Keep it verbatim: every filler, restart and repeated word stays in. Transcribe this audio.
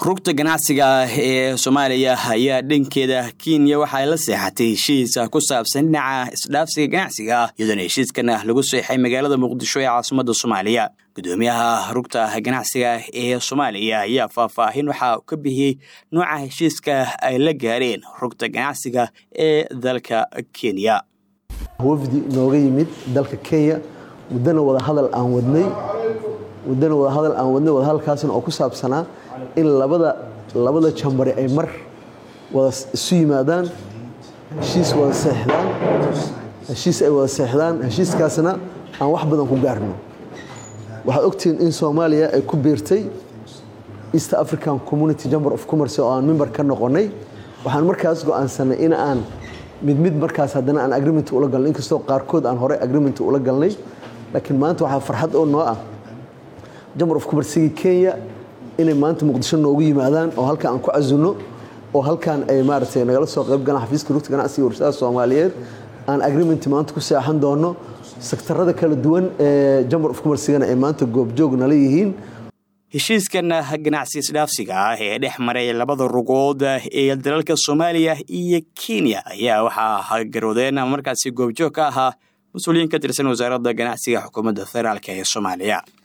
rugta ganacsiga ee Soomaaliya ayaa dhankeeda Kenya waxa ay la seexatay heshiis ku saabsan dhinaca isdhaafsiga ganacsiga iyadoo heshiiskana lagu saxay magaalada Muqdisho ee caasimadda Soomaaliya. Gudoomiyaha rugta ganacsiga ee Soomaaliya ayaa faahfaahin waxa uu ka bixiyay nooca heshiiska ay la gaareen rugta ganacsiga ee dalka Kenya. wafdi nooga yimid dalka Kenya wadana wada hadal aan wadnay wadana wada hadal aan wadnay wada halkaasna oo ku saabsanaa in labada labada jambari ay mar wada isu yimaadaan heshiis wada saxdaan heshiis ay wada saxdaan heshiiskaasna aan wax badan ku gaarno. waxaad ogtiin in Soomaaliya ay ku biirtay East African Community Chamber of Commerce oo aan member ka noqonay. waxaan markaas go'aansanay in aan mid mid markaas hadana aan agreement ula galnay inkastoo qaarkood aan hore agreement ula galnay laakiin maanta waxa farxad oo noo ah Chamber of Commerce Kenya inay maanta Muqdisho noogu yimaadaan oo halka aan ku casuno oo halkaan ay maartay nagala soo qayb galaan xafiiska rugta ganacsiga warshadaha Soomaaliyeed aan agreement maanta ku saxan doono sektarada kala duwan ee Chamber of Commerce ay maanta goob joog nala yihiin. heshiiskan ganacsiga isdhaafsiga ah ee dhex maray labada rugood ee dalalka Soomaaliya iyo Kenya ayaa waxa garoodeen markaasi goob joog ka ahaa mas'uuliyiin ka tirsan wasaaradda ganacsiga xukuumadda federaalka ee Soomaaliya.